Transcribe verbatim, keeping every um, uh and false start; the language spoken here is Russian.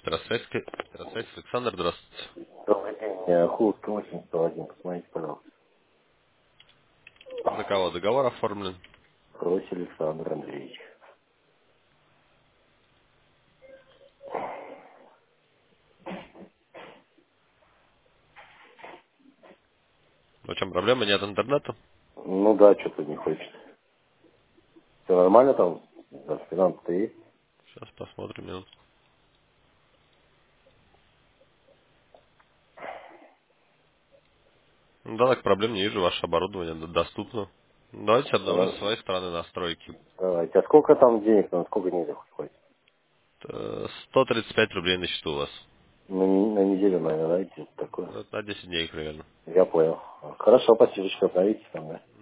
Петросвязь, Петросвязь, Александр, здравствуйте. Добрый день. Э, Ху сто восемь сто один. Посмотрите, пожалуйста. На кого договор оформлен? Крось Александр Андреевич. В чем проблема? Нет интернета? Ну да, что-то не хочет. Все нормально там? Да, финансы-то есть? Сейчас посмотрим минутку. Ну, да, так проблем не вижу, ваше оборудование д- доступно. Давайте обновлю Да. с своей стороны настройки. Давайте. А сколько там денег надо? Сколько денег хватит? Э, сто тридцать пять рублей на счету у вас. На, не- на неделю, наверное, да, идти такое. Ну, это на десять дней примерно. Я понял. Хорошо, спасибо, что обновите там, да.